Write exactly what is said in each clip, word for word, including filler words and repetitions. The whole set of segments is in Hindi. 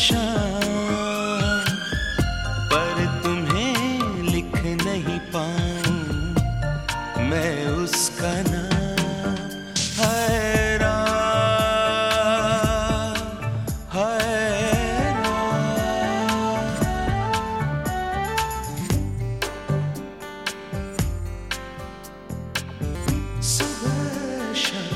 शाम, पर तुम्हें लिख नहीं पाऊं मैं उसका नाम। हैरान हैरान सुबह शाम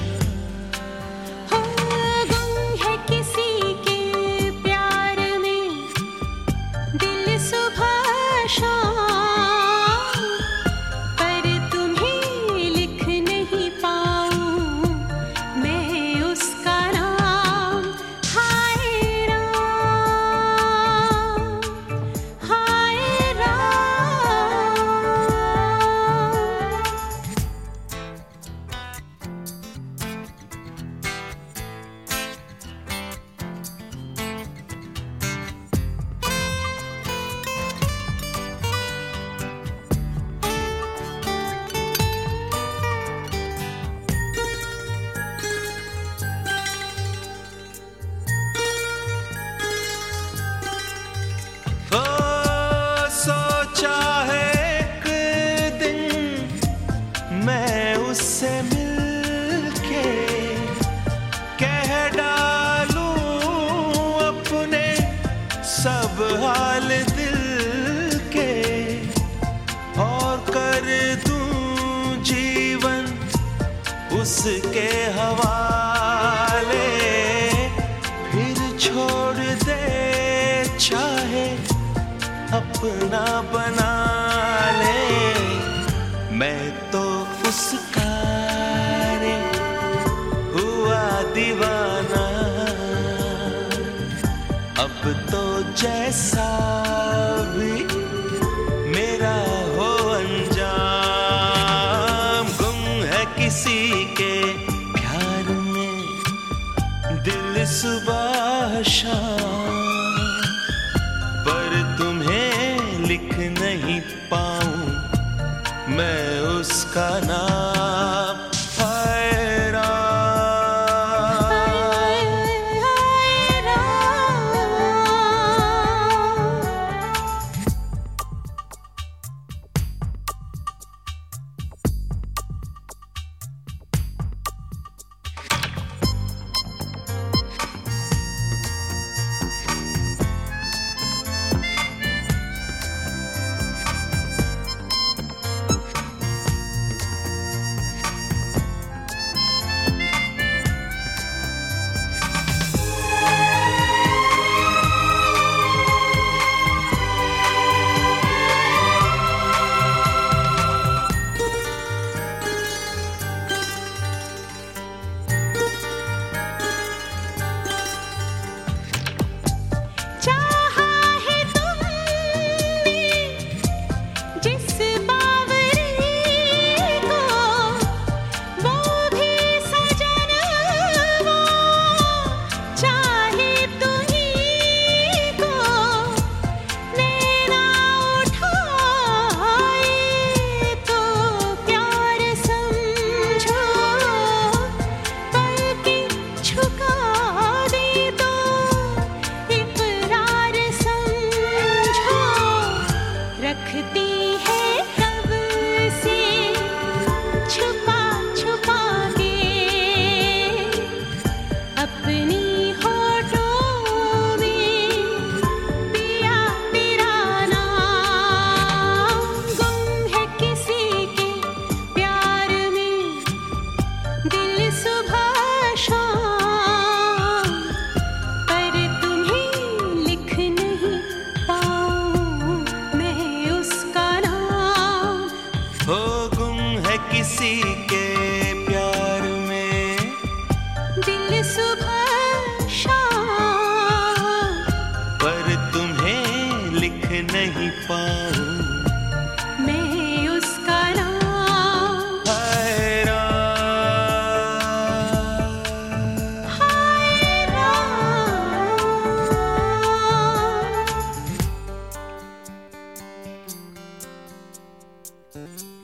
उससे मिलके कह डालूं अपने सब हाल दिल के, और कर दूं जीवन उसके हवाले। फिर छोड़ दे चाहे अपना बना ले, मैं तो उसका रे हुआ दीवाना। अब तो जैसा भी मेरा हो अंजाम, गुम है किसी के प्यार में दिल सुबह शाम, पर तुम्हें लिख नहीं पाऊं मैं उसका नाम। किसी के प्यार में दिल सुबह शाम, पर तुम्हें लिख नहीं पाऊं मैं उसका नाम। हैरान हैरान